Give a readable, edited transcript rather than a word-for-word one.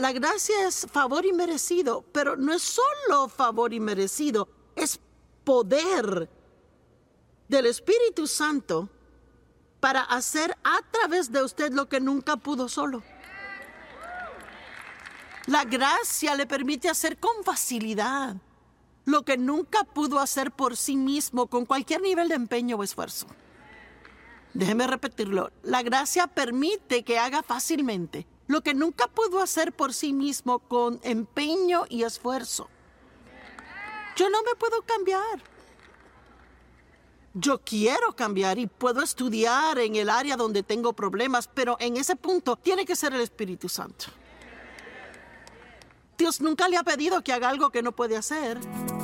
La gracia es favor inmerecido, pero no es solo favor inmerecido, es poder del Espíritu Santo para hacer a través de usted lo que nunca pudo solo. La gracia le permite hacer con facilidad lo que nunca pudo hacer por sí mismo con cualquier nivel de empeño o esfuerzo. Déjeme repetirlo. La gracia permite que haga fácilmente lo que nunca pudo hacer por sí mismo con empeño y esfuerzo. Yo no me puedo cambiar. Yo quiero cambiar y puedo estudiar en el área donde tengo problemas, pero en ese punto tiene que ser el Espíritu Santo. Dios nunca le ha pedido que haga algo que no puede hacer.